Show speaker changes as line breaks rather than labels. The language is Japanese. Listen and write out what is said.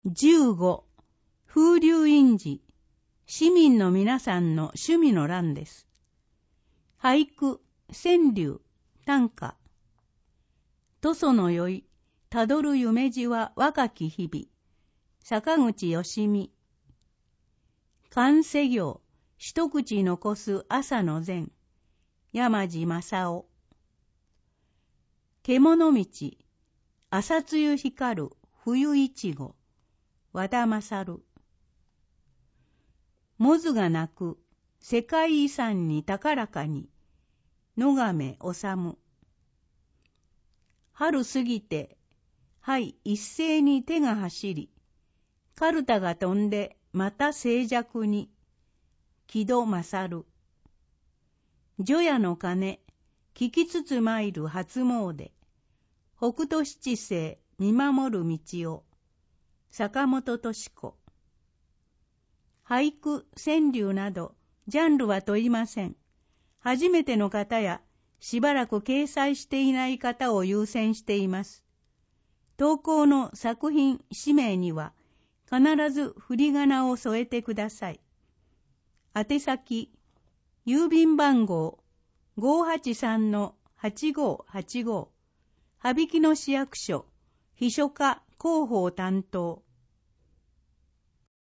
15、風流印字、市民の皆さんの趣味の欄です。俳句、川柳、短歌。土佐の酔い、たどる夢路は若き日々。坂口義美。勘世業、一口残す朝の前。山地正夫。獣道、朝露光る冬いちご。和田勝。モズが鳴く世界遺産に高らかに。野亀治。春過ぎて、はい一斉に手が走り。カルタが飛んでまた静寂に。木戸勝。除夜の鐘、聞きつつ参る初詣。北斗七星見守る道を。坂本敏子。俳句、川柳など、ジャンルは問いません。初めての方や、しばらく掲載していない方を優先しています。投稿の作品、氏名には、必ず振り仮名を添えてください。宛先、郵便番号 583-8585、羽曳野市役所、秘書課広報担当、